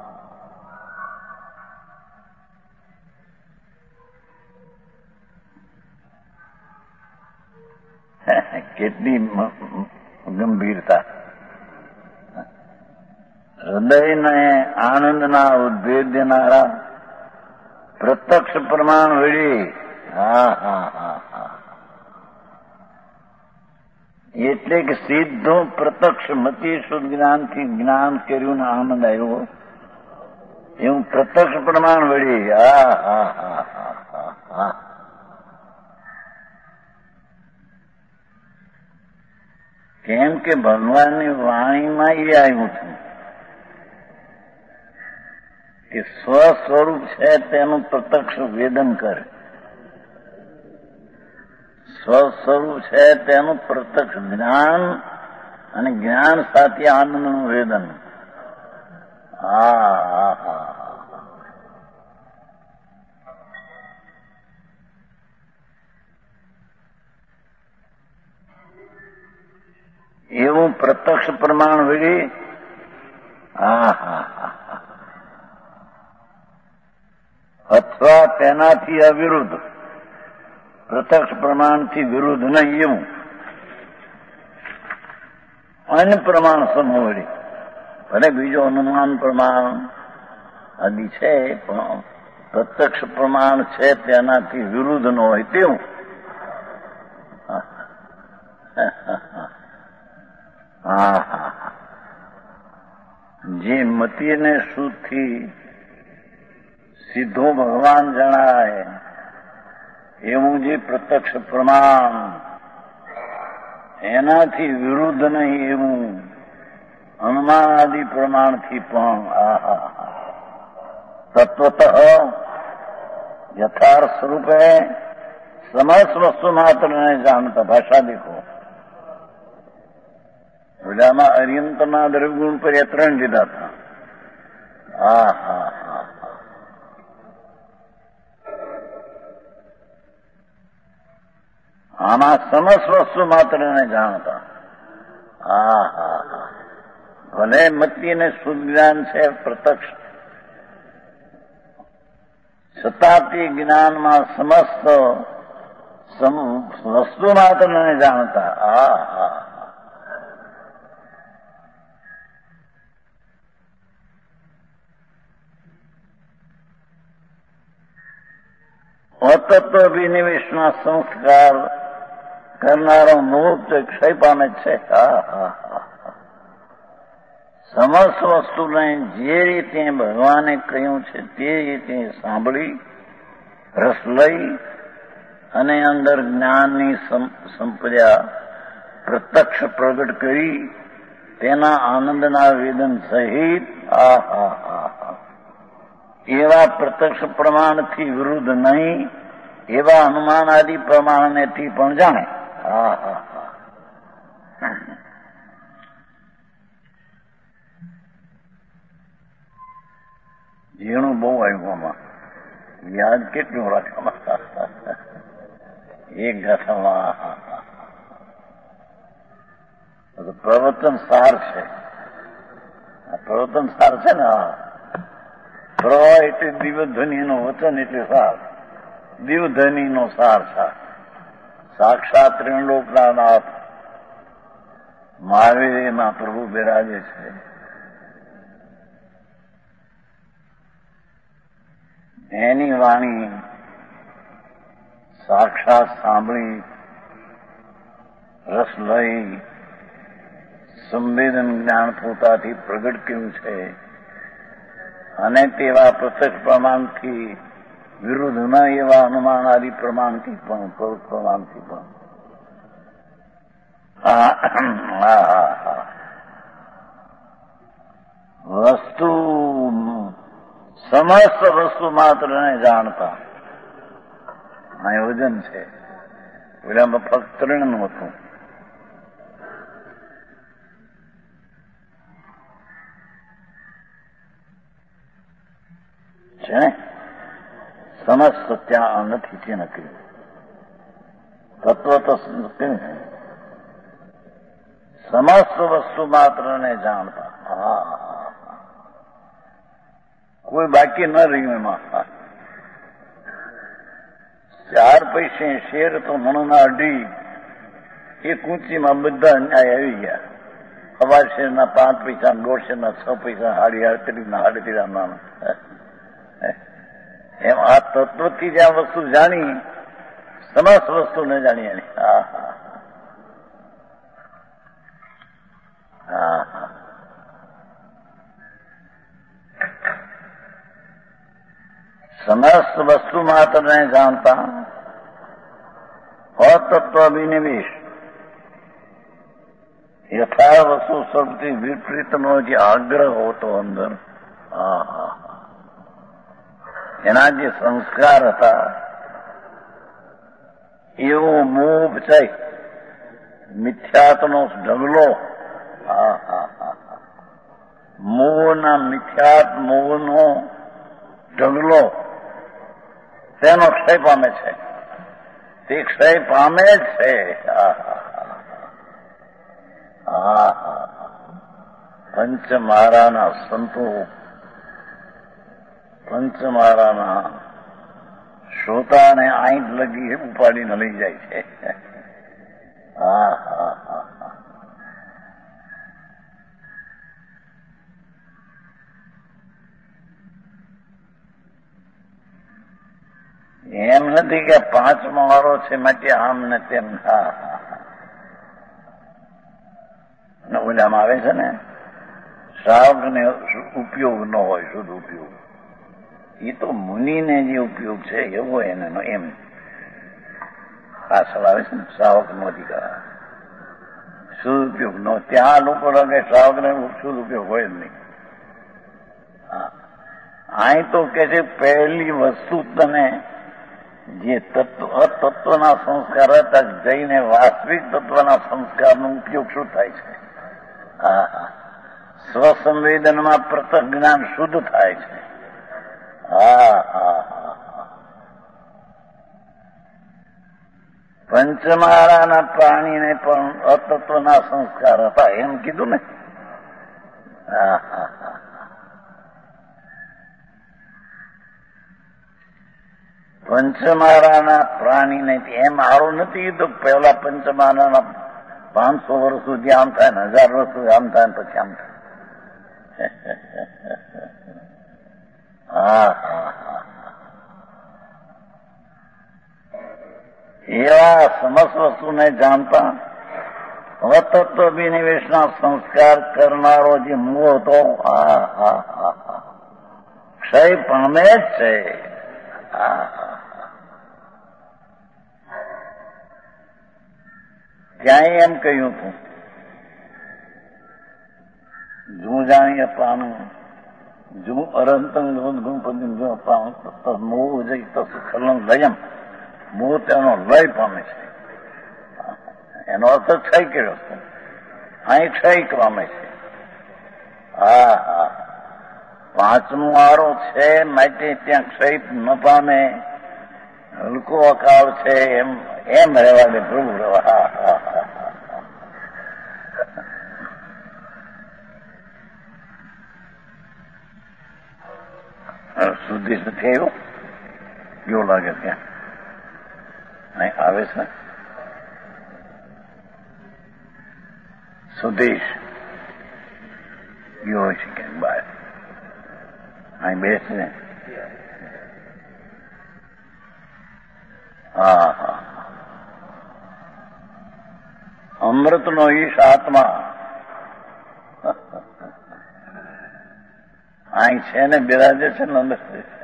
કેટલી ગંભીરતા. હૃદયને આનંદના ઉદ્ભેદ દેનારા પ્રત્યક્ષ પ્રમાણ વળી. હા હા હા હા એટલે કે સીધું પ્રત્યક્ષ મતિ શુદ્ધ જ્ઞાનથી જ્ઞાન કર્યું ને આનંદ આવ્યો એવું પ્રત્યક્ષ પ્રમાણ વળી. હા હા હા હા હા હા કેમ કે ભગવાનની વાણીમાં એ આવ્યું છે કે સ્વ સ્વરૂપ છે તેનું પ્રત્યક્ષ વેદન કરે. સ્વ સ્વરૂપ છે તેનું પ્રત્યક્ષ જ્ઞાન અને જ્ઞાન સાથે આનંદનું વેદન. હા હા હા એવું પ્રત્યક્ષ પ્રમાણ વળી. હા હા હા અથવા તેનાથી અવિરુદ્ધ, પ્રત્યક્ષ પ્રમાણથી વિરુદ્ધ નહીં એવું અન્ય પ્રમાણ સમોવડી. ભલે બીજો અનુમાન પ્રમાણ આદિ છે પણ પ્રત્યક્ષ પ્રમાણ છે તેનાથી વિરુદ્ધ ન હોય તેવું. હા હા જે મતીને શુદ્ધથી સીધો ભગવાન જણાય એવું જે પ્રત્યક્ષ પ્રમાણ એનાથી વિરુદ્ધ નહીં એવું અનુમાન આદિ પ્રમાણથી પણ આહા તત્વતઃ યથાર્થ સ્વરૂપે સમસ્ત વસ્તુ માત્રને જાણતા. ભાષા દેખો, બધામાં અર્યંતના દ્રવ્યગુણ પર એ ત્રણ લીધા હતા. હા હા હા આમાં સમસ્ત વસ્તુ માત્રને જાણતા. હા હા હા ભલે મતીને શુદ્ધ જ્ઞાન છે પ્રત્યક્ષ, છતાં તે જ્ઞાનમાં સમસ્ત વસ્તુ માત્રને જાણતા. હા હા અતત્વ અભિનિવેશમાં સંસ્કાર કરનારો મુક્ત ક્ષય પામે છે. હા હા હા સમસ્ત વસ્તુને જે રીતે ભગવાને કહ્યું છે તે રીતે સાંભળી, રસ લઈ અને અંદર જ્ઞાનની સંપદા પ્રત્યક્ષ પ્રગટ કરી તેના આનંદના વેદન સહિત આ હા હા હા એવા પ્રત્યક્ષ પ્રમાણથી વિરુદ્ધ નહીં એવા અનુમાન આદિ પ્રમાણનેથી પણ જાણે. હા હા હા ઝીણું બહુ આવ્યું આમાં, યાદ કેટલું રાખવામાં એક ગાથામાં. પ્રવચન સાર છે, પ્રવચન સાર છે ને. પ્ર એટલે દિવધ્વનિનો વચન એટલે સાર, દિવધ્વનિનો સાર સાર સાક્ષાત ત્રિલોકના નાથ મહાવીરમાં પ્રભુ બિરાજે છે. એની વાણી સાક્ષાત સાંભળી, રસ લઈ, સંવેદન જ્ઞાન પોતાથી પ્રગટ કર્યું છે અને તેવા પ્રત્યક્ષ પ્રમાણથી વિરુદ્ધ ન એવા અનુમાન આદિ પ્રમાણથી પણ પ્રમાણથી પણ વસ્તુ સમસ્ત વસ્તુ માત્રને જાણતા. આયોજન છે પેલામાં ફક્ત ત્રણનું હતું. છે ને સમસ્ત ત્યાં નથી તે નક્કી. તત્વ તો સમસ્ત વસ્તુ માત્રને જાણતા. હા કોઈ બાકી ન રહ્યું એમાં. ચાર પૈસે શેર તો મણના અઢી એ કૂંચીમાં બધા ન્યાય આવી ગયા. અવાર શેરના પાંચ પૈસા, દોઢ શેરના છ પૈસા, હાડી આડત્રીસના આડત્રીસ નાના. એમ આ તત્વથી જ્યાં વસ્તુ જાણી સમસ્ત વસ્તુ ન જાણી એની. હા હા હા હા સમસ્ત વસ્તુ માત્રને જાણતા. અતત્વ અભિનિવેશ યથા વસ્તુ સૌથી વિપરીતનો જે આગ્રહ હોતો અંદર, હા હા એના જે સંસ્કાર હતા એવો મોહ છે, મિથ્યાત્વનો ઢગલો, હા હા હા મોહના મિથ્યાત મોહનો ઢગલો તેનો ક્ષય પામે છે, તે ક્ષય પામે જ છે. હા હા હા પંચમહારાના સંતો, પંચમહારાના શ્રોતાને આંખ લગી ઉપાડીને લઈ જાય છે. હા હા હા એમ નથી કે પાંચ મહારો છે માટે આમ ને તેમ. હા હા ઓલામાં આવે છે ને શ્રાવકને ઉપયોગ ન હોય, શુદ્ધ ઉપયોગ. એ તો મુનિને જે ઉપયોગ છે એવો એને એમ પાછળ આવે છે ને શ્રાવક નો અધિકાર, શુદ્ધ ઉપયોગ નો. ત્યાં લોકો લાગે શ્રાવકને શુદ્ધ ઉપયોગ હોય જ નહીં. અહીં તો કે છે પહેલી વસ્તુ તને જે તત્વ તત્વના સંસ્કાર હતા જઈને વાસ્તવિક તત્વના સંસ્કારનો ઉપયોગ શું થાય છે? હા હા સ્વસંવેદનમાં પ્રતઃ જ્ઞાન શુદ્ધ થાય છે. હા હા હા પંચમહારાના પ્રાણીને પણ અતત્વના સંસ્કાર હતા એમ કીધું ને. હા હા હા પંચમહારાના પ્રાણીને એમ સારું નથી કીધું પહેલા પંચમહારાના પાંચસો વર્ષ સુધી આમ થાય ને હજાર વર્ષ સુધી આમ થાય ને પછી આમ થાય. હા હા હા એવા સમસ્ત વસ્તુને જાણતા અતત્વ વિનિવેશના સંસ્કાર કરનારો જે મોહ હતો, હા હા હા હા ક્ષય પામે જ છે. હા ત્યાં એમ કહ્યું હતું જું જાણીએ પાનું જું અરંતંગ ગુણપતિ જો પાનું મોહ જઈ તલંગ લયમ મોહ તેનો લય પામે છે. એનો અર્થ ક્ષય કર્યો છે, અહીં ક્ષય પામે છે. હા હા પાંચમું આરો છે માટે ત્યાં ક્ષય ન પામે, હલકો અકાળ છે એમ એમ રહેવા દે પ્રભુ રહેવા. હા હા હા સુધી નથી આવ્યો કેવો લાગે ત્યાં અહીં આવે છે સુદેશ ગયો હોય છે ક્યાંક બહાર, અહીં બેસે. હા હા અમૃતનો ઈશ આત્મા અહીં છે ને બિરાજે છે ને અંદર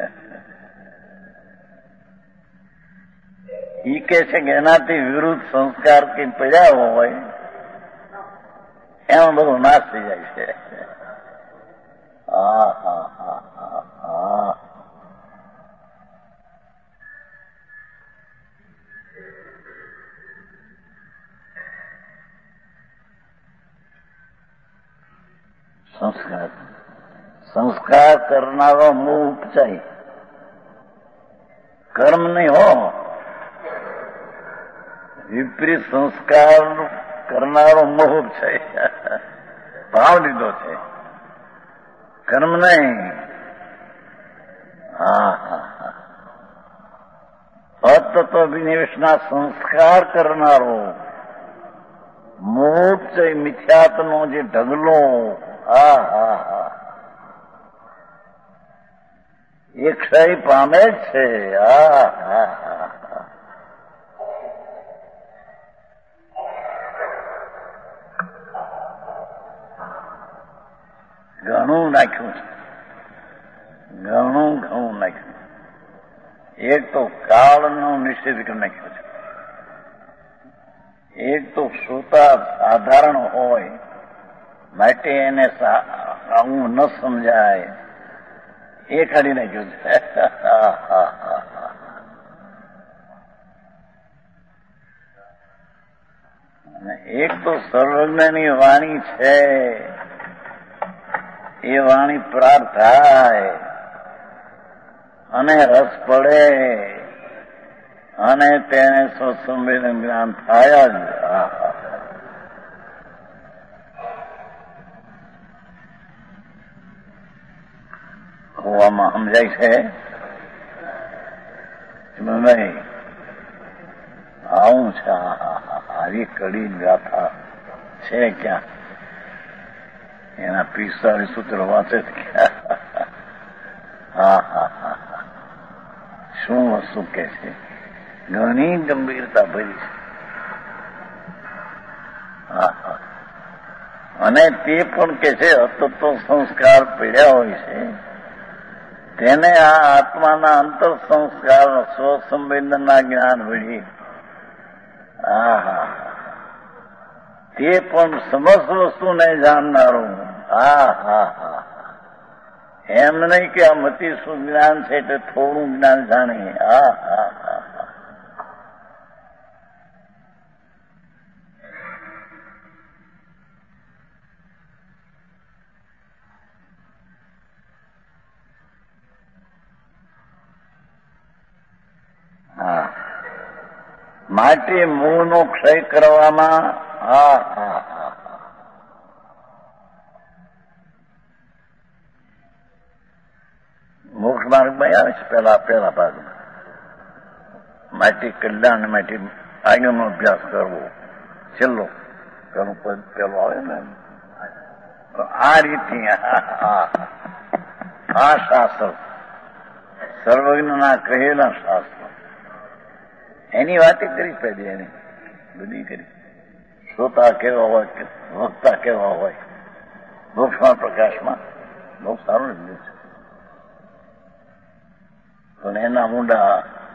ઈ કે છે કે એનાથી વિરુદ્ધ સંસ્કાર કઈ પડ્યા હોય એમાં બધું નાશ થઈ જાય છે. હા હા હા હા હા સંસ્કાર સંસ્કાર કરનારો મોહ ઉપજાય, કર્મ નહીં હો. વિપરીત સંસ્કાર કરનારો મોહ છે, ભાવ લીધો છે, કર્મ નહીં. હા હા હા અતત્વ વિનિવેશના સંસ્કાર કરનારો મોહ છે, મિથ્યાત્વનો જે ઢગલો. હા હા હા એ ક્ષય પામે જ છે. હા હા હા ઘણું નાખ્યું છે, ઘણું ઘણું નાખ્યું. એક તો કાળનો નિષેધ કરી નાખ્યો છે, એક તો શ્રોતા સાધારણ હોય માટે એને આવું ન સમજાય એ કાઢી નાખ્યું છે. અને એક તો સર્વજ્ઞની વાણી છે, એ વાણી પ્રાપ્ત થાય અને રસ પડે અને તેને સ્વસંવેદન જ્ઞાન થાય જ. હોવામાં સમજાય છે નહીં? આવું છે. આવી કડી ગાથા છે ક્યાં? એના પિસ્તાળીસ સૂત્ર વાંચે ક્યાં? હા હા હા શું વસ્તુ કે છે? ઘણી ગંભીરતા ભરી છે. હા હા અને તે પણ કે છે અતત્વ સંસ્કાર પીડ્યા હોય છે તેને આ આત્માના અંતર સંસ્કાર સ્વસંવેદનના જ્ઞાન વળી હા હા તે પણ સમસ્ત વસ્તુને જાણનારું. હા હા હા એમ નહીં કે આ મતિ જ્ઞાન છે એટલે થોડું જ્ઞાન જાણીએ. હા હા હા હા માટે મૂળનો ક્ષય કરવામાં હા હા હા મોક્ષ માર્ગમાં આવે છે પેલા પેલા ભાગમાં માટે કલ્યાણ માટે આગળનો અભ્યાસ કરવો. છેલ્લો પેલું પદ પેલો આવે ને આ રીતે આ શાસ્ત્ર સર્વજ્ઞના કહેલા શાસ્ત્ર એની વાત કરી પેલી એની બધી કરી. શ્રોતા કેવા હોય કે વક્તા કેવા હોય મોક્ષમાં પ્રકાશમાં બહુ સારું લીધું છે. પણ એના ઊંડા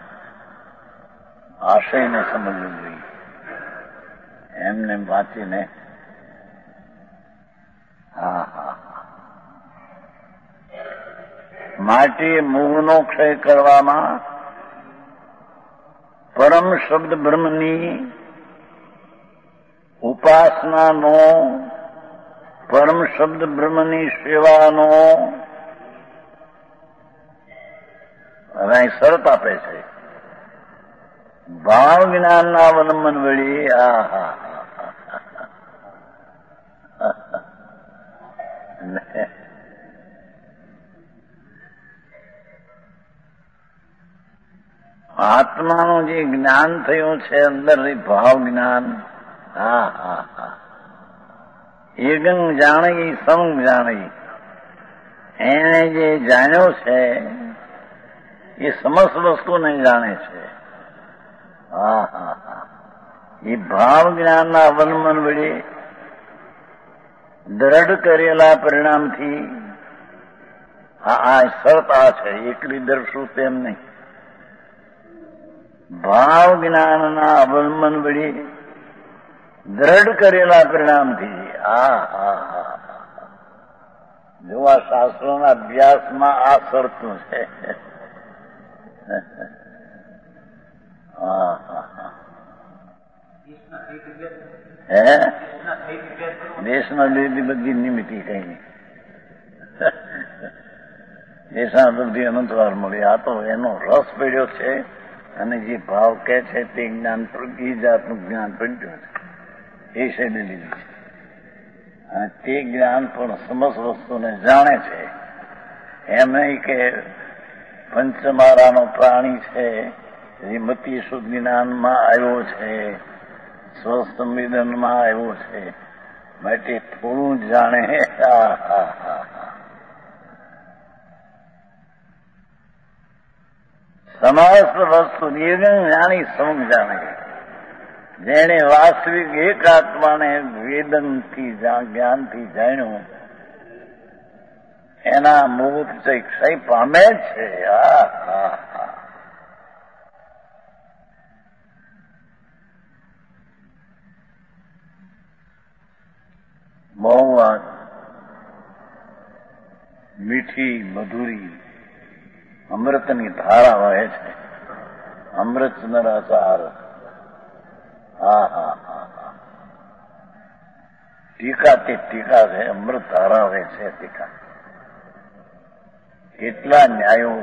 આશયને સમજવું જોઈએ. એમને વાંચીને હા હા માટે મોહનો ક્ષય કરવામાં પરમ શબ્દ બ્રહ્મની ઉપાસનાનો પરમ શબ્દ બ્રહ્મની સેવાનો હવે અહીં શરત આપે છે. ભાવ જ્ઞાનના અવલંબન વળી આ હા આત્માનું જે જ્ઞાન થયું છે અંદર ભાવ જ્ઞાન હા હા હા એકંગ જાણી સંગ જાણી એને જે જાણ્યો છે એ સમસ્ત વસ્તુને જાણે છે. હા હા હા એ ભાવ જ્ઞાનના અવલંબન વડે દ્રઢ કરેલા પરિણામથી હા આ શરત આ છે. એકલી દર્શું તેમ નહીં. ભાવ જ્ઞાનના અવલંબન વડે દ્રઢ કરેલા પરિણામથી હા હા હા જો આ શાસ્ત્રોના અભ્યાસમાં આ શરતું છે. હા હા હા હે દેશના લીધી બધી નિમિત્તી કઈ નહીં. દેશના બધી અનંતવાર મળી. આ તો એનો રસ પડ્યો છે અને જે ભાવ કે છે તે જ્ઞાન એ જાતનું જ્ઞાન પડ્યું છે એ શૈલી લીધી છે. અને તે જ્ઞાન પણ સમસ્ત વસ્તુને જાણે છે. એમ નહીં કે પંચમારાનો પ્રાણી છે એ મતિ શુદ્ધ જ્ઞાનમાં આવ્યો છે, સ્વસંવેદનમાં આવ્યો છે માટે થોડું જાણે. હા હા હા સમસ્ત વસ્તુ નિર્ગણ જાણી સમજ જાણે. જેણે વાસ્તવિક એક આત્માને વેદનથી જ્ઞાનથી જાણ્યું એના મોહ ક્ષય પામે જ છે. હા હા હા. આ મીઠી મધુરી અમૃતની ધારા વહે છે. અમૃત નરાસાર. હા હા હા હા ટીકા તે ટીકા છે. અમૃત ધારા વહે છે ટીકા. કેટલા ન્યાયો,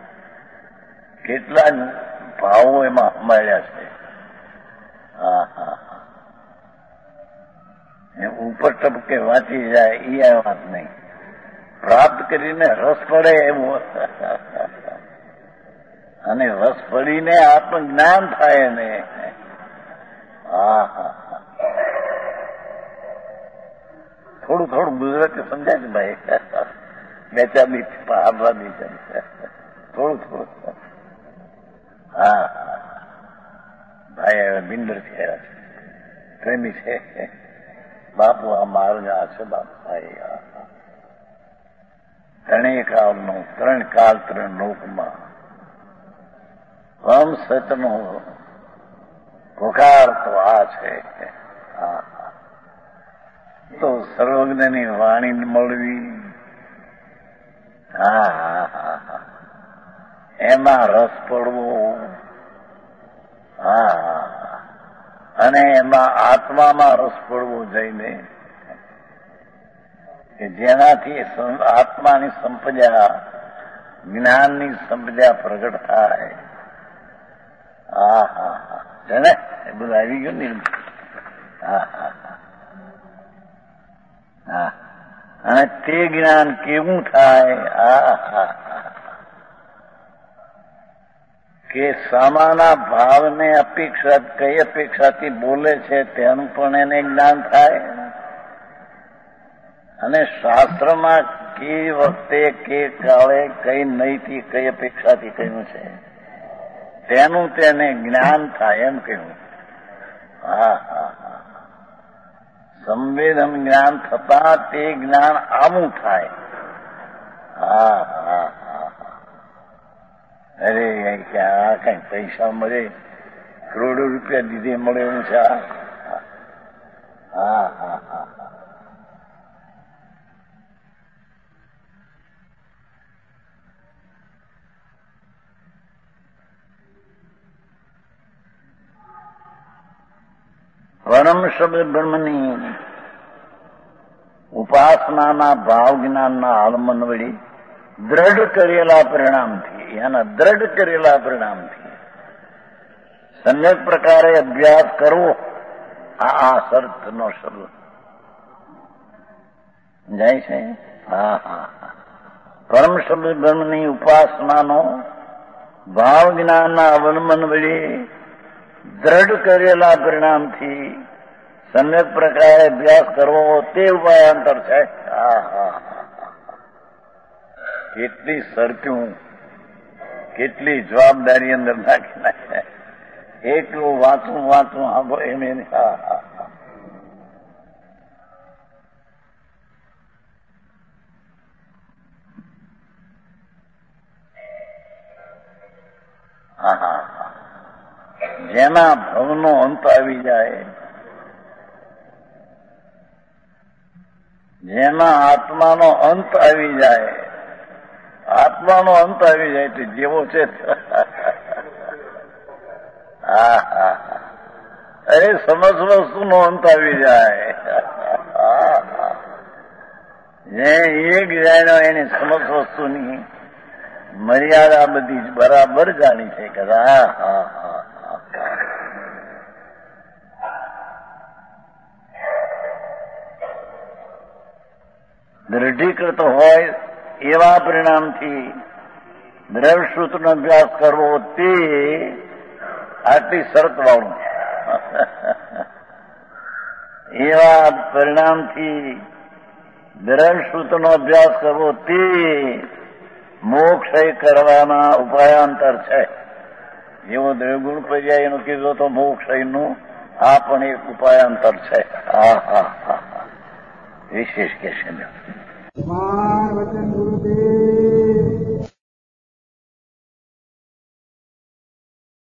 કેટલા ભાવો એમાં મળ્યા છે. હા હા હા ઉપર ટપકે વાંચી જાય એ આ વાત નહીં. પ્રાપ્ત કરીને રસ પડે એવું અને રસ પડીને આત્મજ્ઞાન થાય ને. હા હા થોડું થોડું ગુજરાતી સમજાય છે ભાઈ. બે ચાર દિવસ આપવા દી છે થોડું થોડું. હા ભાઈ હવે બિંદર છે, પ્રેમી છે. બાપુ આ માર્ગ આ છે બાપુ ભાઈ. ત્રણેય કાળનો ત્રણ કાળ ત્રણ લોકમાં હમ સતનો પુકાર તો આ છે. હા તો સર્વજ્ઞની વાણી મળવી. હા હા હા હા એમાં રસ પડવો. હા હા અને એમાં આત્મામાં રસ પડવો જઈને કે જેનાથી આત્માની સંપદા, જ્ઞાનની સંપદા પ્રગટ થાય. હા હા હા છે ને એ બધું આવી ગયું ને. હા હા હા અને તે જ્ઞાન કેવું થાય. હા હા કે સામાના ભાવને અપેક્ષા કઈ અપેક્ષાથી બોલે છે તેનું પણ એને જ્ઞાન થાય. અને શાસ્ત્રમાં કે વખતે કે કાળે કઈ નહીથી કઈ અપેક્ષાથી કહ્યું છે તેનું તેને જ્ઞાન થાય એમ કહ્યું. હા હા હા સંવેદન જ્ઞાન થતા તે જ્ઞાન આવું થાય. હા હા હા અરે આ કઈ પૈસા મળે, કરોડો રૂપિયા દીધે મળે એવું છે. હા હા હા પરમ શબ્દ બ્રહ્મની ઉપાસનાના ભાવ જ્ઞાનના આલમન વળી દ્રઢ કરેલા પરિણામથી, એના દ્રઢ કરેલા પરિણામથી સમ્યક પ્રકારે અભ્યાસ કરવો. આ આ શરતનો શબ્દ જાય છે. હા હા હા પરમ શબ્દ બ્રહ્મની ઉપાસનાનો ભાવ જ્ઞાનના અવલંબન વળી દ્રઢ કરેલા પરિણામથી સમ્યક પ્રકારે અભ્યાસ કરવો તે ઉપાયાંતર છે. હા હા કેટલી સરક્યું, કેટલી જવાબદારી અંદર નાખી નાખે. એટલું વાંચું વાંચું આંબો એમ એની. હા હા હા હા હા જેના ભવનો અંત આવી જાય, જેના આત્માનો અંત આવી જાય, આત્માનો અંત આવી જાય તો જેવો છે. હા હા અરે સમજ વસ્તુનો અંત આવી જાય. જે એક જાય એની સમજ વસ્તુની મર્યાદા બધી બરાબર જાણી છે કે હા હા હા દ્રઢીકૃત હોય એવા પરિણામથી દ્રવશ્રુતનો અભ્યાસ કરવો તે આટલી શરત વાળું. એવા પરિણામથી દ્રવશ્રુતનો અભ્યાસ કરવો તે મોક્ષ કરવાના ઉપાયાંતર છે. જેવો દ્રવગુણ પર્યાય એનું કીધું તો મોક્ષનું આ પણ એક ઉપાયાંતર છે. હા હા હા વિશેષ કે છે. વચન ગુરુદેવ